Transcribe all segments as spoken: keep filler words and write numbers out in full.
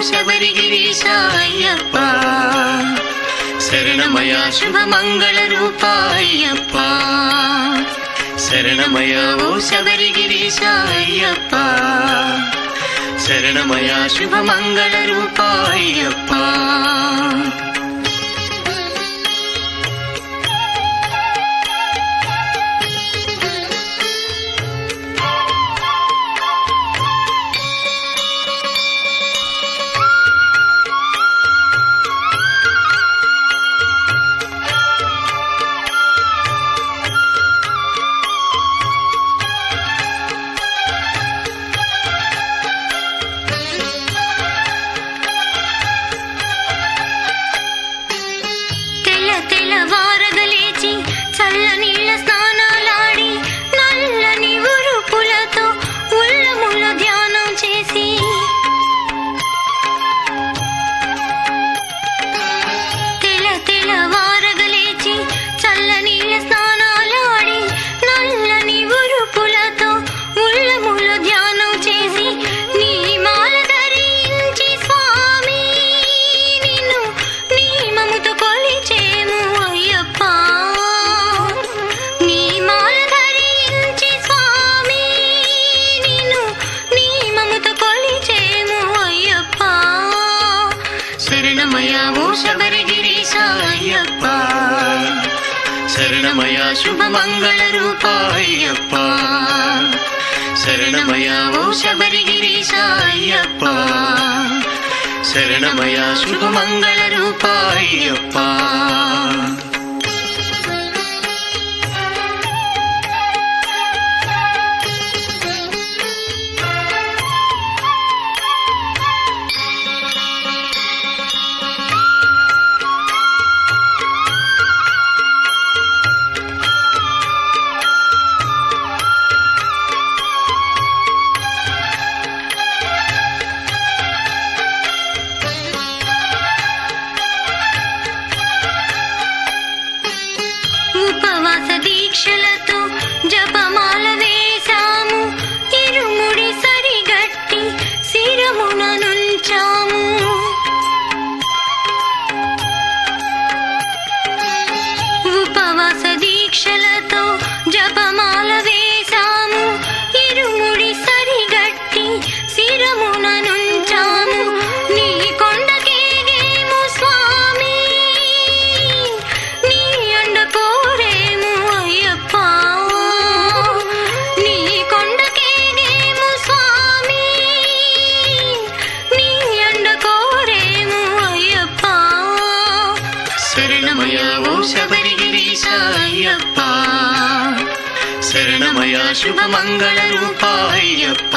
శబరిగిరీశ అయ్యప్ప శరణమయ్యా శుభమంగళ రూప అయ్యప్ప శరణమయ్యా ఓ శబరిగిరీశ అయ్యప్ప శరణమయ్యా శుభమంగళ రూప అయ్యప్ప తెల్లవారగలేచి చల్లనీళ్ళ స్నానాలాడి నల్లని ఉరుపులతో ఉల్లముల ధ్యానం చేసి తెల్ల తెల్లవారగలేచి చల్లనీళ్ళ స్నానాలాడి నల్లని ఉరుపులతో ఉల్లముల ధ్యానం చేసి నీ మాల ధరించి స్వామి నిన్ను నియమముతో కొలిచేము అయ్యప్ప నీ మాల ధరించి స్వామి నిన్ను నియమముతో కొలిచేము అయ్యప్ప శరణమయ్యా ఓ శబరిగిరీశ అయ్యప్ప శరణమయ్యా శుభమంగళ రూప అయ్యప్ప శరణమయ్యా ఓ శబరిగిరీశ అయ్యప్ప శరణమయ్యా శుభమంగళ రూప అయ్యప్ప ఉపవాస దీక్షలతో జపమాల వేశాము ఇరుముడి సరిగట్టి శిరమున నుంచాము ఉపవాస దీక్షలతో జపమాల వేశాము ఇరుముడి సరిగట్టి శిరమున నుంచాము నీ కొండకేగేము స్వామి నీ అండ కోరేము అయ్యప్ప నీ కొండకేగేము స్వామి నీ అండ కోరేము అయ్యప్ప శరణమయ్యా ఓ శబరిగిరీశ అయ్యప్ప శరణమయ్యా శుభమంగళ రూప అయ్యప్ప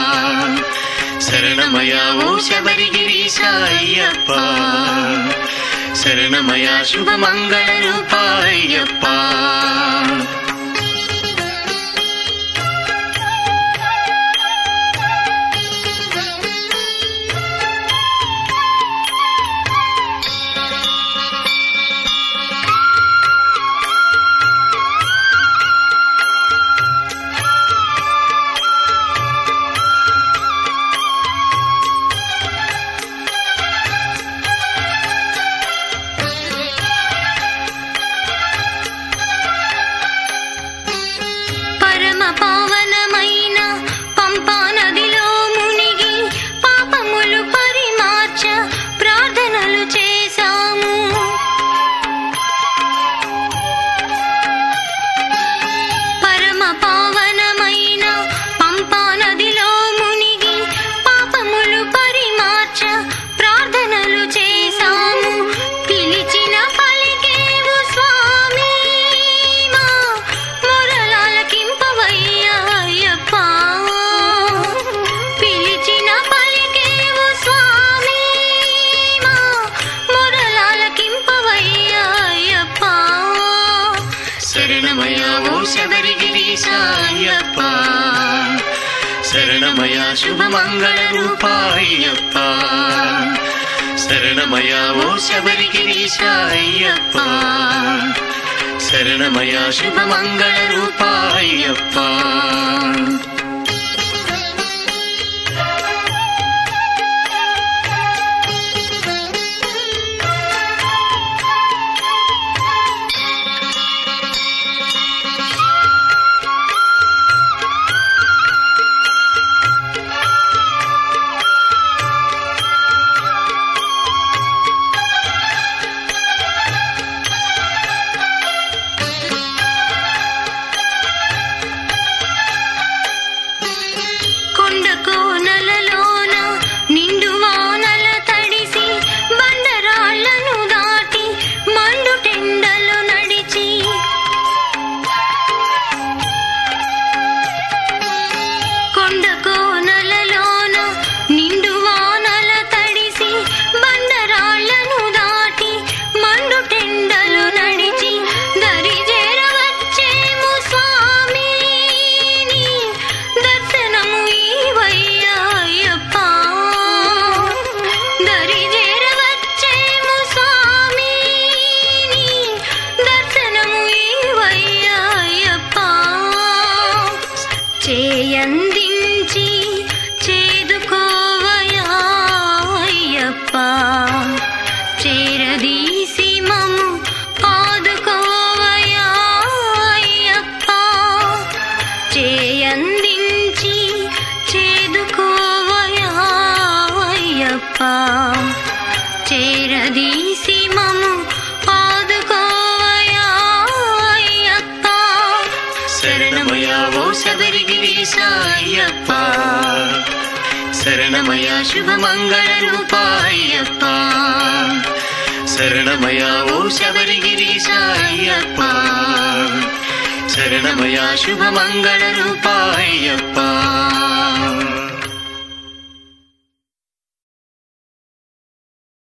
శరణమయ్యా ఓ శబరిగిరీశ అయ్యప్ప శరణమయ్యా శుభమంగళ రూప అయ్యప్ప పరమ పావనమైన పంపా నదిలో మునిగి పాపములు పరిమార్చ ప్రార్థనలు చేశాము పరమ పావనమైన పంపా నదిలో మునిగి పాపములు పరిమార్చ ప్రార్థనలు చేశాము పిలిచిన పలికేవు స్వామి మా మొరలాలకింపవయ్యా అయ్యప్ప పిలిచిన పలికేవు స్వామి మా మొరలాలకింపవయ్యా అయ్యప్ప శరణమయ్యా ఓ శబరిగిరీశ అయ్యప్ప శరణమయ్యా శుభమంగళ రూప అయ్యప్ప శరణమయ్యా ఓ శబరిగిరీశ అయ్యప్ప శరణమయ్యా శుభమంగళ రూప అయ్యప్ప చేయందించి చేదుకోవయా అయ్యప్ప చేరదీసి మము ఆదుకోవయా అయ్యప్ప శరణమయ్యా ఓ శబరిగిరీశ అయ్యప్ప శరణమయ్యా శుభమంగళ రూప అయ్యప్ప శరణమయ్యా ఓ శబరిగిరీశ అయ్యప్ప శరణమయ్యా శుభమంగళ రూప అయ్యప్ప